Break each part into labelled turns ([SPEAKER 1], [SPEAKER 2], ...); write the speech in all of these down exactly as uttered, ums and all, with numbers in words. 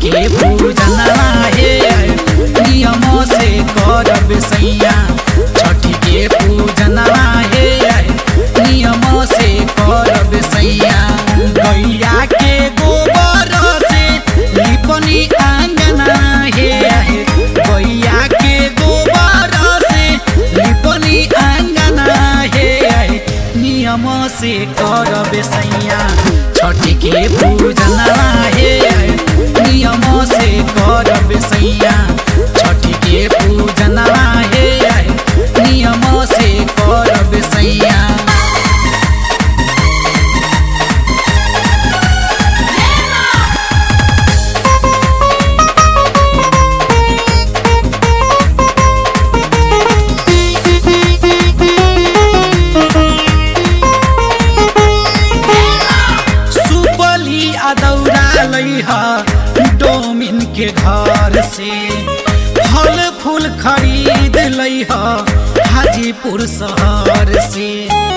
[SPEAKER 1] के पूजना हे नियम से करब सैया छठी के पूजना हे नियम से करब सैया। गैया के गोबर से लिपनी आंगना हे गैया के गोबर से लिपनी आंगना हे नियम से करब सैया छठी के पूजना हे नियम से करब सैया छठी के पूजना हे नियम से करब सैया। डोमिन के घर से फल फूल खरीद लइह हाजीपुर शहर से।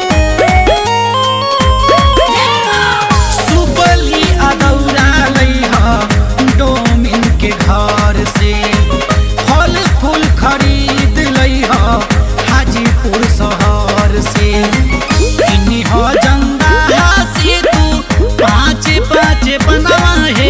[SPEAKER 1] सुपली अदौरा लइह डोमिन के घर से फल फूल खरीद लइह हाजीपुर शहर से। इन्हीं जंदा से तू पाँच पाँच बनवा हे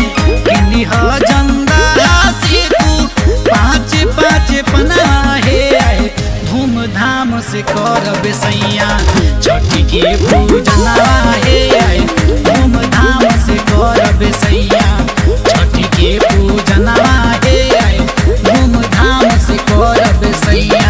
[SPEAKER 1] जंदा से तू पाँच पाँच पना हे धूमधाम से करब सैया छठी के पूजना हे धूमधाम से करब सैया छठी के पूजना हे धूमधाम से करब सैया।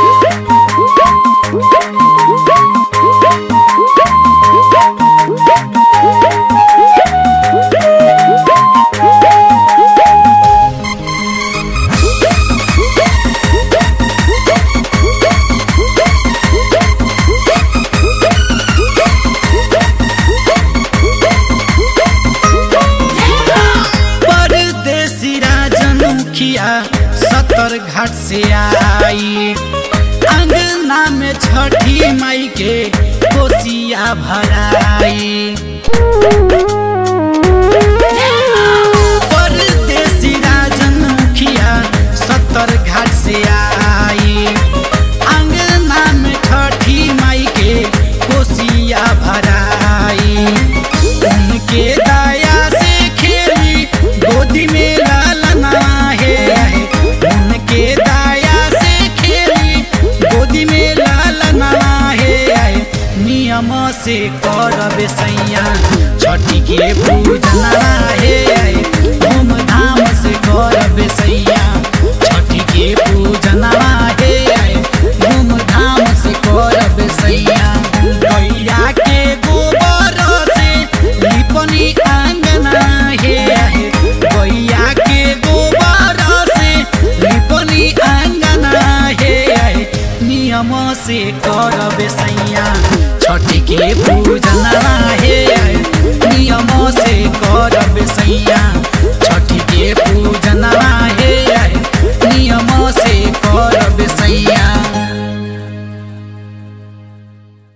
[SPEAKER 1] सतर घाट से आई अंगना में छठी माई के कोसिया भराई। परदेसी राजन मुखिया सतर घाट से आई अंगना में छठी माई के कोसिया भराई। उनके दया से खेली गोदी में लालना हे उनके दया से खेली गोदी में लालना हे नियम से करब सैया छठी के पूजना हे धूमधाम से करब सैया छठी के पूजना हे धूमधाम से करब सैया। गैया के गोबर से लिपनी आंगना हे गैया के गोबर से लिपनी आंगना हे नियम से करब सैया छठी के पूजना हे नियम से करब सैया छठी के पूजना।